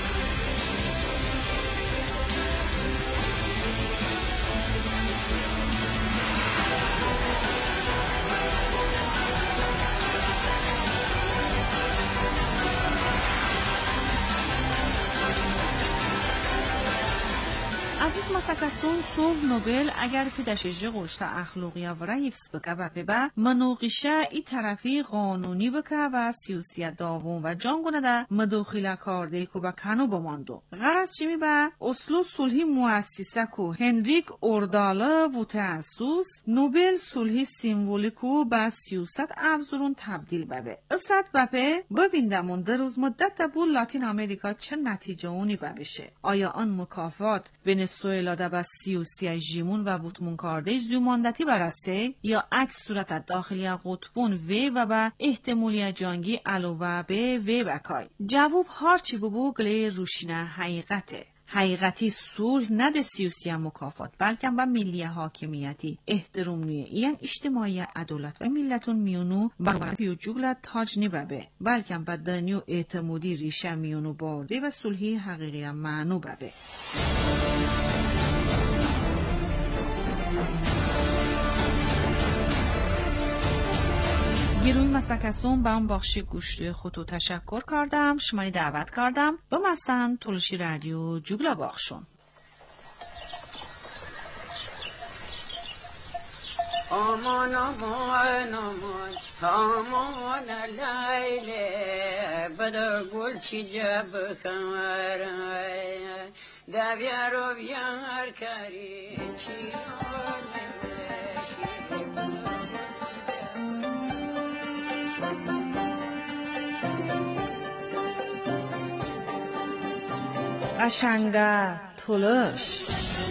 عزیز مسکسون صلح نوبل اگر که دشجه قشت اخلاقی و حفظ بکه و پبه منوقشه ای طرفی قانونی بکه و سیوسیت داوون و جانگونه ده مداخله کرده که با کنو بماندو غرض چی می به اصلو صلحی مؤسسه که هنریک اورداله و تأسوس نوبل صلحی سیمبولیکو با سیوست ابزارون تبدیل ببه اسد بپه ببیندمون در روز مدت بو لاتین امریکا چه نتیجه اونی ببشه آیا آن مکافات ونزوئلا دا با سیوسی جیمون و وطمون کارده زیوماندتی برسه یا عکس صورت داخلی قطبون و با احتمالی جانگی علاوه به بکای جواب هرچی ببو گله روشینه حقیقته حقیقتی صلح نده سیاسی مکافات بلکه با ملی حاکمیتی احترام نیه این اجتماعی عدالت و ملتون میونو برابری و جگلت تاج نببه بلکه با دنیو اعتمادی ریشه میونو بارده و صلحی حقیقی معنو ببه گیروی مسکسون با اون بخشی گوشت خودتو تشکر کردم شمانی دعوت کردم و مثلا تلوشی رادیو جوگلا باخشون آمان آمان آمان آمان لیلی بدر گل چی جب خمر دویارو بیار کاری چی قشنگه تلوش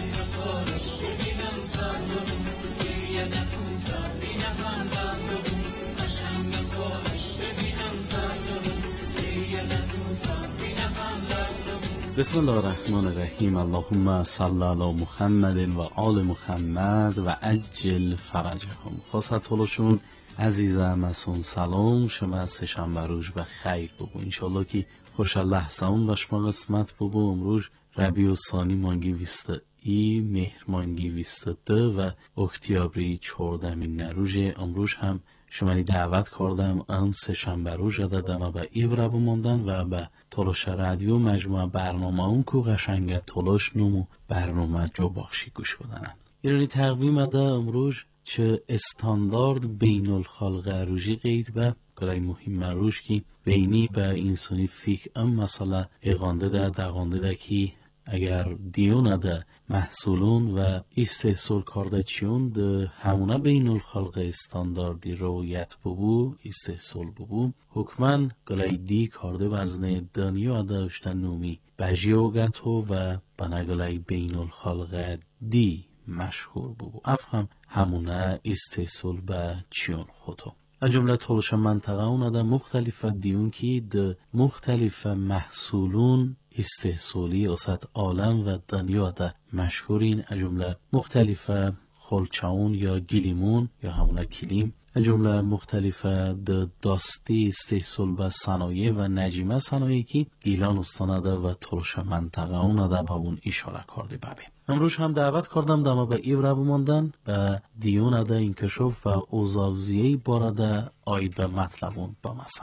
بسم الله الرحمن الرحیم اللهم صل علی محمد و آل محمد و عجل فرجهم خواست تلوشون عزیزم اسون سلام شما سه‌شنبه روز به خیر بگو انشالله که خوش لحظه اون و شما قسمت بگو امروز ربیع الثانی مانگی 21 مهر مانگی 22 و اکتبری 14 نروز امروز هم شما دعوت کردم آن سه‌شنبه روز دادم و ایبرا بماندن و به تلاش رادیو مجموعه برنامه اون که قشنگ تلاش نمو برنامه جو بخشی گوش بدنن ایرانی تقویم ده امروز چه استاندارد بین الخلق روژی قید به گرای مهم روش کی بینی به انسانی فیک مثلا اقانده ده دقانده ده کی اگر دیونه ده محصولون و استحصال کرده چیون ده همونه بین الخلق استانداردی رویت ببو استحصال ببو حکمن گلای دی کرده وزنه دنیا داشتن نومی بجیوگتو و بنگلای بین الخلق دی مشهور ببو افهم همونه استحصال به چیون خودو از جمله طولش منطقه اونه ده مختلف دیون که ده مختلف محصولون استحصالی اوسط عالم و دنیا ده مشهورین از جمله مختلف خلچاون یا گلیمون یا همونه کلیم از جمله مختلف داستی استحصال به صنایع و نجیمه صنایعی که گیلان استانه ده و طولش منطقه اونه ده به اون اشاره کرده ببین امروز هم دعوت کردم دما به ایوره بماندن به دیون ده انکشاف و اوزاوزیهی بارده آید به مطلبون بمسن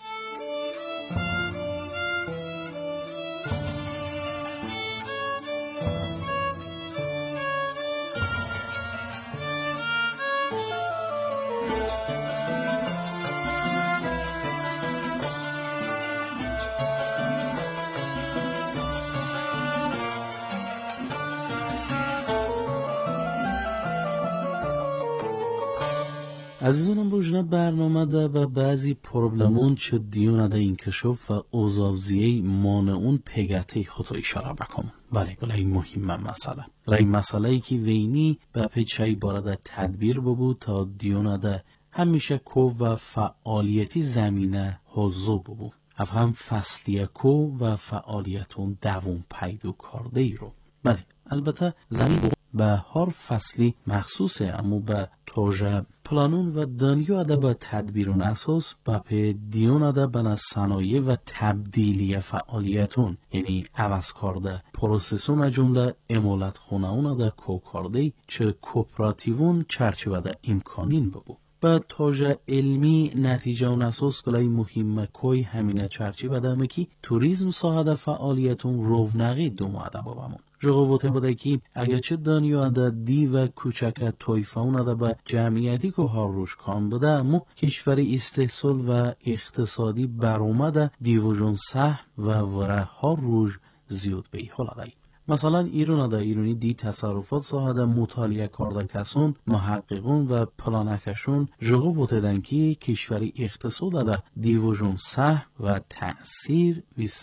عزیزانم روزنه برنامه ده و بعضی پروبلمون چه دیونه ده انکشاف و اوزاوزیه مانعون پیگته خودو اشاره بکنم بله گلای مهمه مسئله گلای مسئله ای که وینی به پیچهی بارده تدبیر ببود تا دیونه ده همیشه کو و فعالیتی زمینه حضو ببود هم فصلیه کو و فعالیتون دوون پیدو کرده ای رو بله البته زمین به هر فصلی مخصوصه اما به توجه پلانون و دنیا ده به تدبیرون اساس با پی دیون ده به صنایع و تبدیلی فعالیتون یعنی عوض کرده پروسسون جمله امولت خونهون ده کو کرده چه کوپراتیوون چرچه ده امکانین ببو با توجه علمی نتیجه اون اساس گلای مهم کوی همینه چرچه بده مکی توریزم ساحه فعالیتون رونقی دوماده بابمون جغوته بده که اگرچه دنیا ده دی و کوچک تویفون ده به جمعیتی که هر روش کام بده اما کشور استحصال و اقتصادی برآمده دیوژن سهم و وره هر روش زیاد به حال ده مثلا ایران ده ایرانی دی تصرفات ساحه مطالعه کرده کسون محققون و پلانکشون جغوته دن که کشور اقتصاد ده دیوژن سهم و تأثیر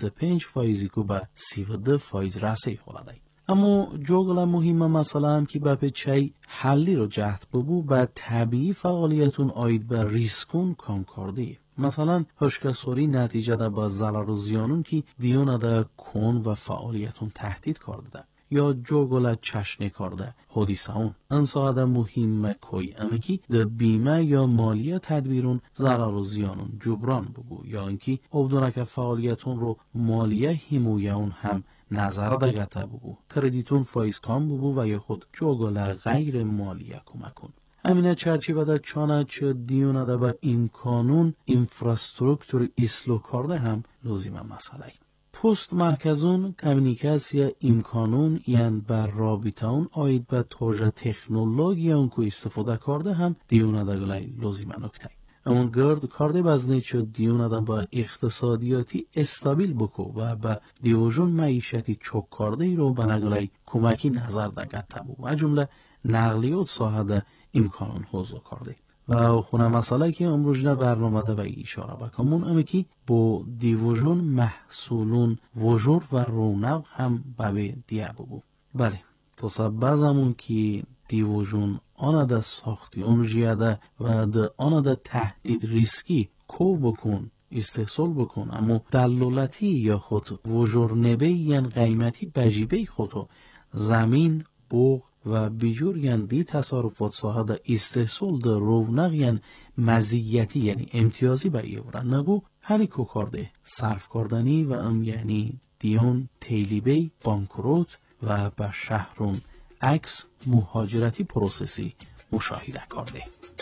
25% کو به 32% رسی حال ده اما جوگل مهم مسئله هم که به چای حلی رو جهت ببو به طبیعی فعالیتون آید به ریسکون کام کرده مثلا هشکسوری نتیجه ده با ضرر و زیانون که دیون ده کن و فعالیتون تهدید کرده ده یا جوگل چشنه کرده حدیثه اون انسا ده مهم کوی اما که ده بیمه یا مالیه تدبیرون ضرر و زیانون جبران ببو یا اینکه obdونه که فعالیتون رو مالیه همویه اون هم نظر دگته ببو کردیتون فایز کام ببو و یا خود جوگل غیر مالیه کمکون همینه چرچی بده چانه چه دیونه ده به این کانون انفراستروکتور اصلاح کرده هم لازمه مسئله پست مرکزون کمیونیکاسیا امکانون یعنی بر رابطه اون آید به توجه تکنولوژی اون که استفاده کرده هم دیونه ده گلای لازمه نکته اون گرد کرده بزنی چه دیونه ده با اقتصادیاتی استابیل بکو و با دیوژن معیشتی چوک کرده ای رو به نگلای کمکی نظر ده گته بو و جمله نقلیات ساحه ده امکانون حضور کرده و خونه مسئله که امروز نه برنامه ده به اشاره بکنمون اما که با دیوژن محصولون وجور و رونق هم به دیه ببو بله تو سبزمون که دیوژن آنه ده ساختی اون جیده و ده آنه ده تهدید ریسکی کو بکن استحصال بکن اما دلالتی یا خود وجور نبی یعنی قیمتی بجیبه خودو زمین بوغ و بیجور یعنی دی تصارفات ساحه ده استحصال ده رونق یعنی مزیتی یعنی امتیازی به ایورن نبو هنی کو کرده صرف کردنی و ام یعنی دیون تیلیبی بانکروت و به شهرون عکس مهاجرتی پروسسی مشاهده کرده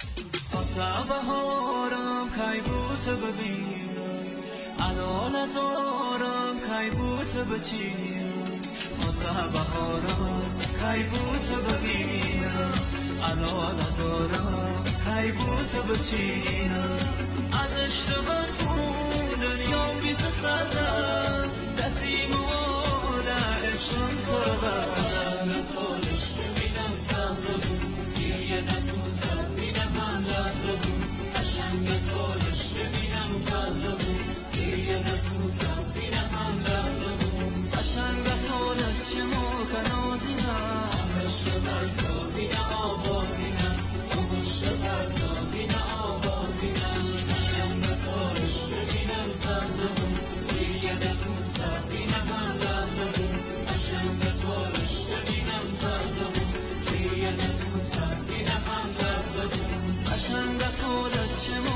بهارم کی بوت ببینم الان از آرام کی بوت بچینم واسه بهارا کی بوتو ببینم الان ندارم کی بوتو بچینم از اشتباه اون دنیا بی تسلم دستیمونه عشقم تو رو بردم نتونش ببینم سبزه بود گریه نسوزم سینم هم لرزه بود قشنگ تونش ببینم سبزه بود گریه نسوزم سینم هم لرزه بود قشنگ تونش شمو کنازینم همشت برسازینم آوازینم همشت برسازینم آوازینم قشنگ تونش ببینم سبزه بود گریه نسوزم سینم هم لرزه بود قشنگ تونش ببینم سبزه بود گریه نسوزم سینم هم لرزه بود قشنگ تونش شمو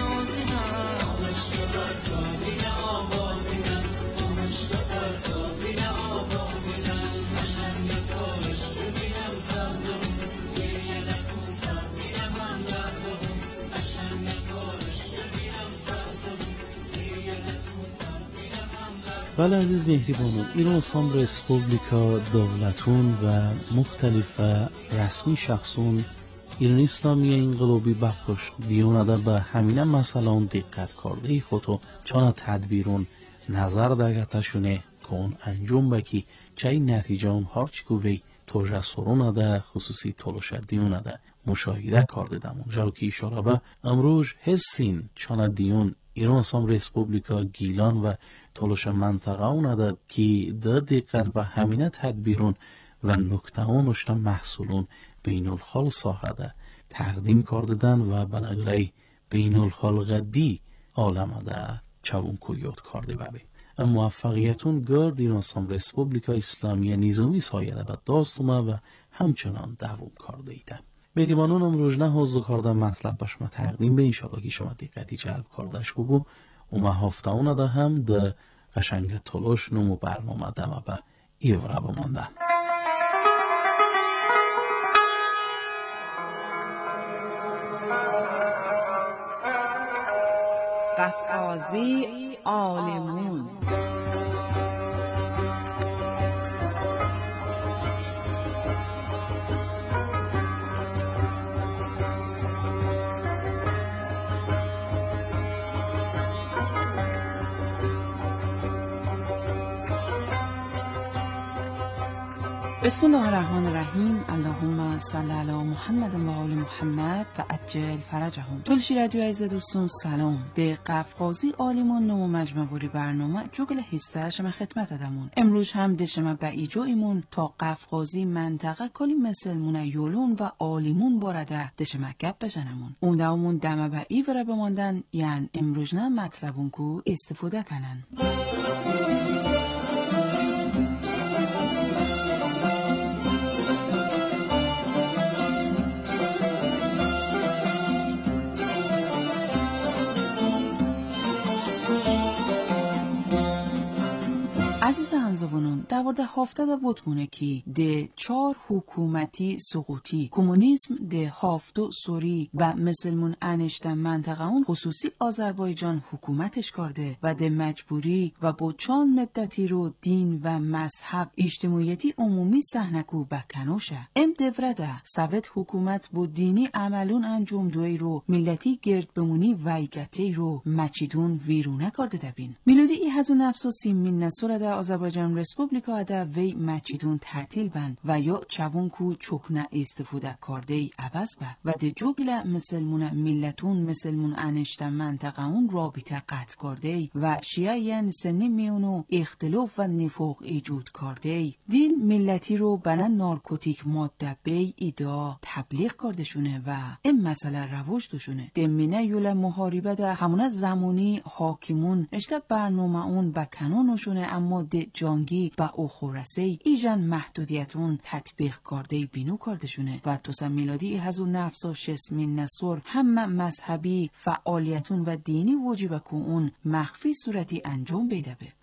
کنازینم همشت برسازینم آوازینم همشت برسازینم آوازینم قشنگ تونش ببینم سبزه بود گریه نسوزم سینم هم لرزه بود قشنگ تونش ببینم سبزه بود گریه نسوزم سینم هم لرزه. بله عزیز مهربانان، ایران سام رسپوبلیکا دولتون و مختلف رسمی شخصون ایران اسلامی انقلابی بخش دیونده به همین مسئله دقت کرده خودو چون تدبیرون نظر دگتشونه که اون انجام بکی چای نتیجه اون هرچی که وی توجه سرونه ده خصوصی طولوشه دیونه ده مشاهده کرده دمون جاو که اشاره به امروز حسین چون دیون ایران سام رسپوبلیکا گیلان و طولوشه منطقه اونه ده که ده دقت به همین تدبیرون و نکته اونشتا محصولون بین الخال ساخته تقدیم کردن و بنگره بین الخالقدی عالم ده چون کویوت کرده ببی موفقیتون گرد ایران سام رسپوبلیکا اسلامی نظامی سایده و داستومه و همچنان دوام کرده ایده مهربانان امروز نه حوضو کردن مطلب باشما تقدیم به انشاءالله که شما دقتی جلب کردش بگو و هفته اونه ده هم ده قشنگ طلوش نمو برنامه دمه به ایوره بمانده قفقازی عالمون بسم الله الرحمن الرحیم. اللهم صل علی محمد و آل محمد و عجل فرجهم. تلشی رادیو عزیز دوستان سلام. ده قفقازی عالمون نمو مجموعی برنامه جوگل حصه شما خدمت دمون. امروز هم دشمه به ایجو ایمون تا قفقازی منطقه کلی مثلمون یولون و عالمون بارده دشمه گپ بجنمون. اون دامون دمه به ای وره بماندن یعنی امروز نه مطلبون کو استفاده کنن. عزیز همزبانان در مورد هفته بودمونه که ده 4 حکومتی سقوطی کمونیسم ده هفتو سوری و مثلمون انشتن منطقه اون خصوصی آذربایجان حکومتش کرده و ده مجبوری و با چان مدتی رو دین و مذهب اجتماعیتی عمومی سحنکو بکنوشه ام دورده سوید حکومت با دینی عملون انجام دوی رو ملتی گرد بمونی ویگتی رو مچیدون ویرونه کرده دبین میلودی ای هزو نفس و سیمین نصور ده آذربایجان رسپوبلیکا ده وی مچیدون تعطیل بند و یا چوون کو چکنه استفاده کرده ای عوض به و ده جوگل مثلمون ملتون مثلمون انشتن منطقه اون رابطه قطع کرده ای و شیعین سنی میونو اختلاف و نفاق ایجود کرده ای دین ملتی رو بنا نارکوتیک ماده بی ایدا تبلیغ کرده شونه و این مسئله رواج دوشونه دمینه یول محاربه ده همونه زمانی حاکمون اشته برنامه اون بکنونشونه اما ده جانگی با او خورسه ایجان محدودیتون تطبیق کرده بینو کرده شونه و توسا میلادی هزو نفس و شسمین نصور همه مذهبی فعالیتون و دینی واجبه که اون مخفی صورتی انجام بیده به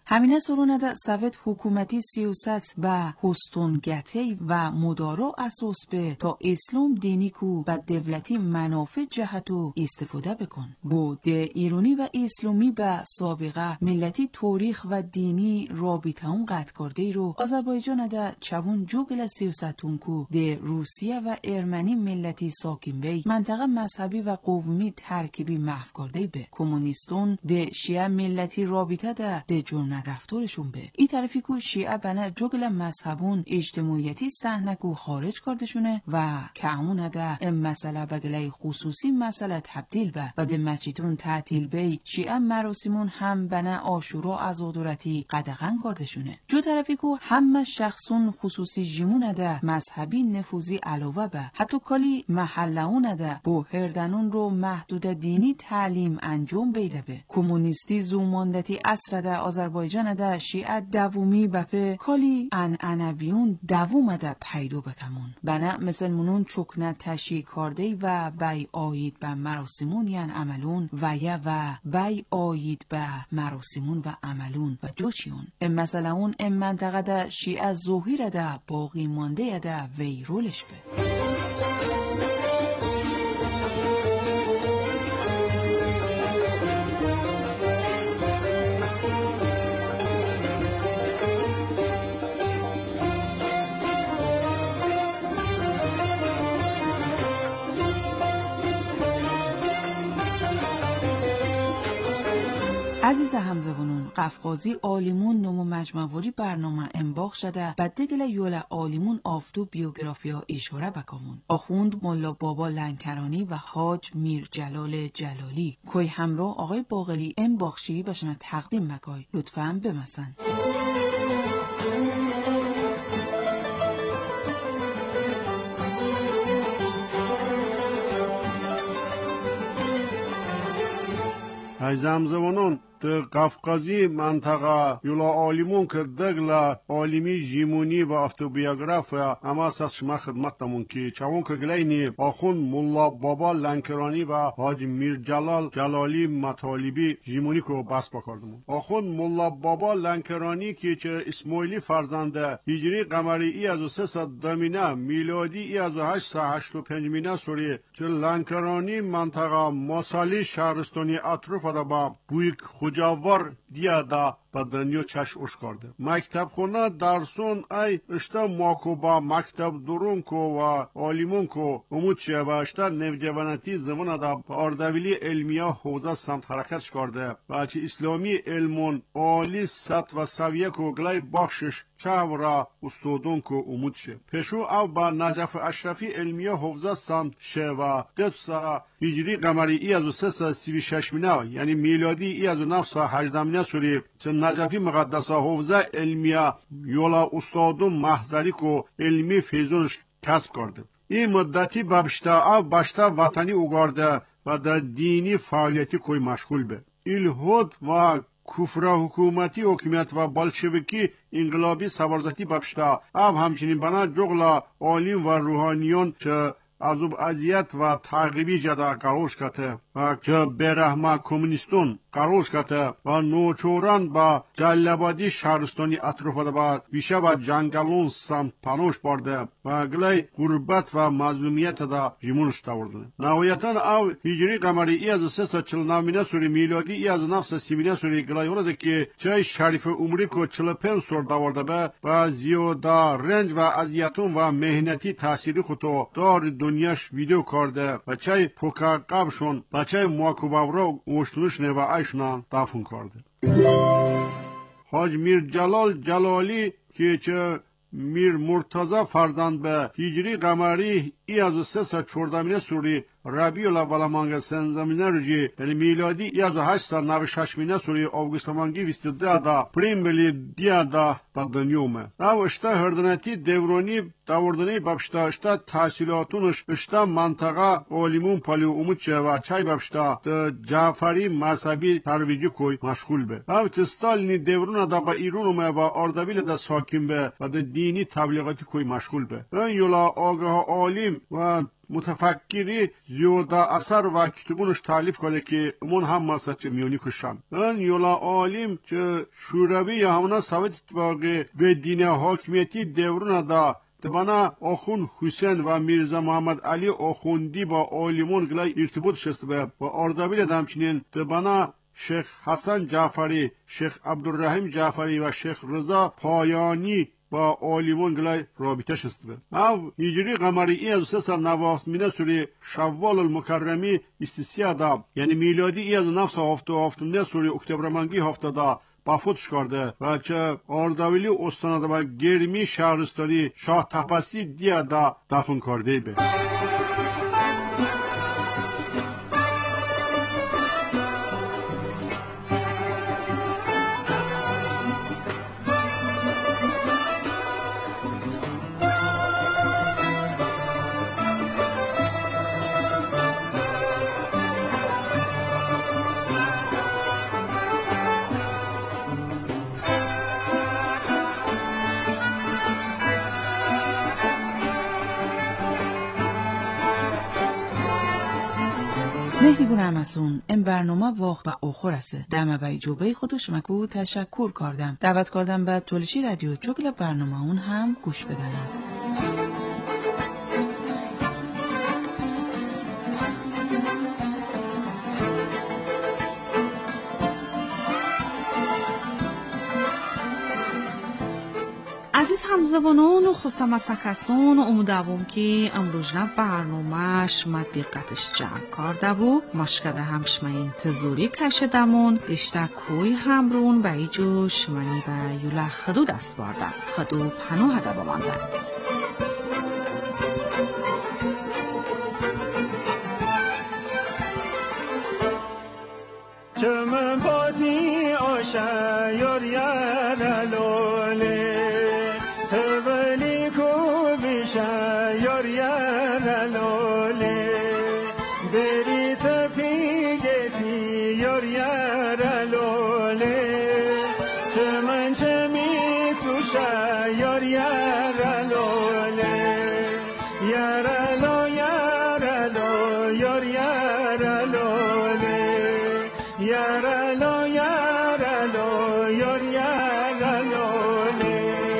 همینه سرونه ده سوید حکومتی سیاست و هستونگتی و مدارا اساس به تا اسلام دینی کو و دولتی منافع جهتو استفاده بکن. بو ده ایرانی و اسلامی به سابقه ملتی تاریخ و دینی رابطه اون قطع کرده رو آذربایجان ده چون جوگل سیاستون کو ده روسیه و ارمنی ملتی ساکن بی منطقه مذهبی و قومی ترکیبی محو کرده به کمونیستون ده شیعه ملتی رابطه ده جرم رفتارشون به ای طرفی کو شیعه بنا جوگل مذهبون اجتماعیتی صحنه کو خارج کردشونه و که همون ده این مسئله بگلی خصوصی مسئله تبدیل به و ده مسجدون تعطیل بی شیعه مراسمون هم بنا عاشورا عزادارتی قدغن کردشونه. جو طرفی کو همه شخصون خصوصی جیمون ده مذهبی نفوذی علاوه به حتی کلی محلهون ده با هردنون رو محدود دینی تعلیم انجام بیده به کمونیستی زوماندتی اصر ده آذربایجان ده شیعه دومی بپه کلی انعنویون دوم ده پیدو بکمون بنا مثل منون چکنه تشیع کرده و بی آید به مراسمون یعن عملون و بی آید به مراسمون و عملون و جوچیون مثلا اون منطقه ده شیعه ظهیر ده باقی مانده ده وی رولش به عزیز همزبانون قفقازی آلیمون نمو مجموعی برنامه انباخ شده بدگل یول آلیمون آفتو بیوگرافیا اشاره بکامون آخوند ملا بابا لنکرانی و حاج میر جلال جلالی کوی همراه آقای باقری انباخشی به شما تقدیم مکای لطفاً بمسن. عزیزم زبانان در قفقازی منطقه یولا آلیمون که دگل آلیمی جیمونی و افتوبیوگرافیا اما ساز شما خدمتمون که چون که گلینی آخون ملا بابا لنکرانی و حاج میر جلال جلالی مطالبی جیمونی که بس بکردمون آخون ملا بابا لنکرانی که چه اسماعیلی فرزنده هجری قمری ای از 300 دمینه میلادی ای از 885 مینه سوری چه لنکرانی منطقه ماسالی شهرستانی اطراف ده با بویک خوجاور دیادا با دنیا چش اوش کرده مکتب خونه درسون ای اشتا ماکو با مکتب درون کو و آلیمون کو امود شه و اشتا نوجوانتی زمان دا اردویلی علمیه حوزه سمت حرکت کرده و چه اسلامی علمون عالی سطح و سویه کو گلای بخشش چاورا استودون کو امود شه پشو او با نجف اشرفی علمیه حوزه سمت شه و قدسا هجری قمری ای از 336 مینه یعنی میلادی ای از 918 مینه سوری نجفی مقدسه حوزه علمیه یولا استادون محضری کو علمی فیزونش کسب کرده این مدتی بابشتا او باشتا وطنی اگارده و در دینی فعالیتی کوی مشغول به الهود و کفر حکومتی حکومت و بالشویکی انقلابی سوارزتی بابشتا او همچنین بنا جغلا عالم و روحانیون چه عذاب اذیت و تعقیبی جدا قرارش کته و چه برحمه کمونیستون قرارش کته و نوچوران با جلبادی شهرستانی اطراف با بیشه و جنگلون سمت پنوش برده و گلی غربت و مظلومیت دا جیمونش داوردن نهایتا او هجری قمری ای از 349 سوری میلادی ای از 930 سوری گلی ورده که چه شریف عمری کو 45 سور داورده به و زیاده رنج و اذیتون و مهنتی تأثیری خودو دار دنیاش ویدیو کرده و چه پوکا قبشون و چه مواکباورا اوشتونش نه و ایشنا دفن کرده حاج میر جلال جلالی که چه میر مرتضی فرزند به هجری قمری ای از 314 سوری ربیع الاول مانگ سنزمینه رجی یعنی میلادی ای از 896 مینه سوری آگوست مانگی ویست دا پریمبلی دیادا با دنیومه او اشتا هردنتی دورانی داوردنی بابشتا اشتا تحصیلاتونش اشتا منطقه علیمون پالیو امود چه و چای بابشتا جعفری مذهبی ترویجی کوی مشغول به او تستالینی دورون دا با ایرونومه و اردبیل دا ساکن به و دا دینی تبلیغاتی کوی مشغول به این یولا آگاه عالم عالم و متفکری زیودا اثر و کتبونش تعلیف کرده که امون هم مساچه میونی کشم ان یولا عالم چه شوروی همونا سویت اتفاقی و دین حاکمیتی دورون دا تبانا آخون حسین و میرزا محمد علی آخوندی با عالمون گلای ارتباط شست به و اردبیل همچنین تبانا شیخ حسن جعفری، شیخ عبدالرحیم جعفری و شیخ رضا پایانی با عالمون گلای رابطه شست به او هجری قمری ای از 3 سال نواخت مینه سوری شوال المکرمی استسیادا یعنی میلادی ای از 977 سوری اکتبر منگی هفته دا بافوتش کرده و چه اردبیلی استانادا و گرمی شهرستانی شاه تپسی دیا دا دفن کرده به مهریبون امسون این برنامه واقع و آخر است. دم بای جوبه خودش مکو تشکر کردم. دعوت کردم به تولشی رادیو چوکل برنامه اون هم گوش بدنم. عزیز همزبانان و خصوصا سکسون امیدوارم که امروزنا برنامهش ما دقتش جمع کرده بود مشکده همشما انتظاری کشیدمون دشته کوی همرون به ایجو شمانی به یوله خدو دست بارده خدو پناه ده بمانده چمن پاتی آشه یار یار لوله تبلی کو بیشه یار یار لوله بری تپیگتی یار یار لوله چمن چمی سوشه یار یار لوله یار لو یار لو یار یار لوله یار لو یار لو یار یار لوله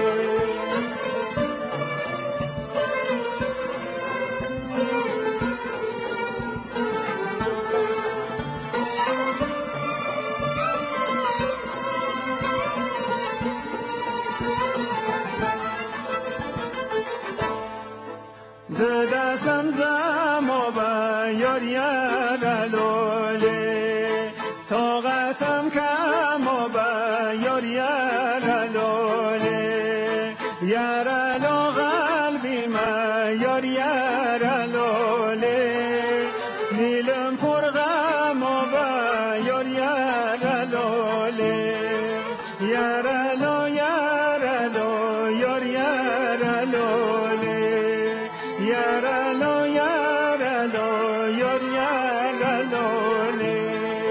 دستم زما با یار یار لوله طاقتم کم با یار یار لوله یار لو قلبی ما یار یار لوله نیلم پر غم با یار یار لوله یار لو یار لو یار یار لوله یار لو یار لو یار یار لوله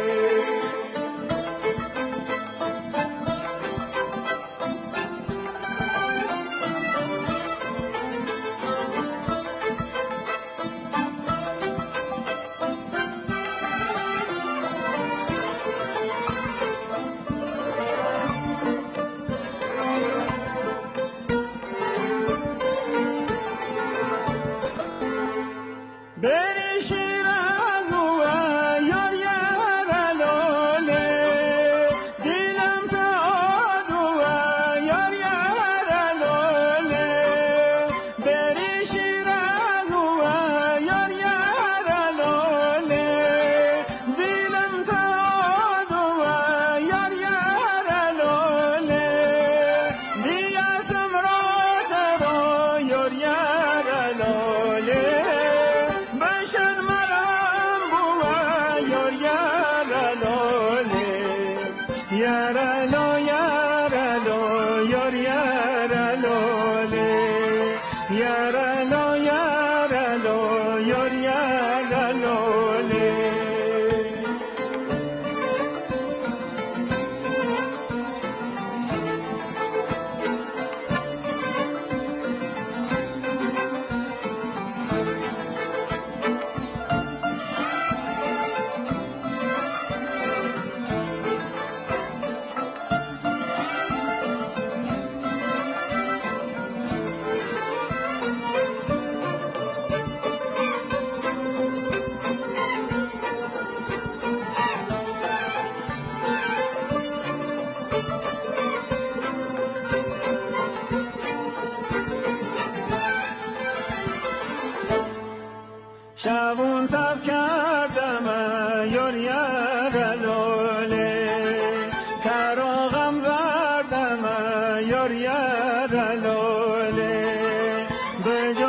بری شیراز و یار یار لوله دلم تعاد و یار یار لوله بری شیراز و یار یار لوله دلم تعاد و یار یار لوله دیاسم رات رو یار یار لوله بشن مرام بوا یار یار لوله یار لو یار لو یار یار لوله یار لو یار لو یار یار لوله شبون تف کردم یار یار لوله کراغم وردم یار یار لوله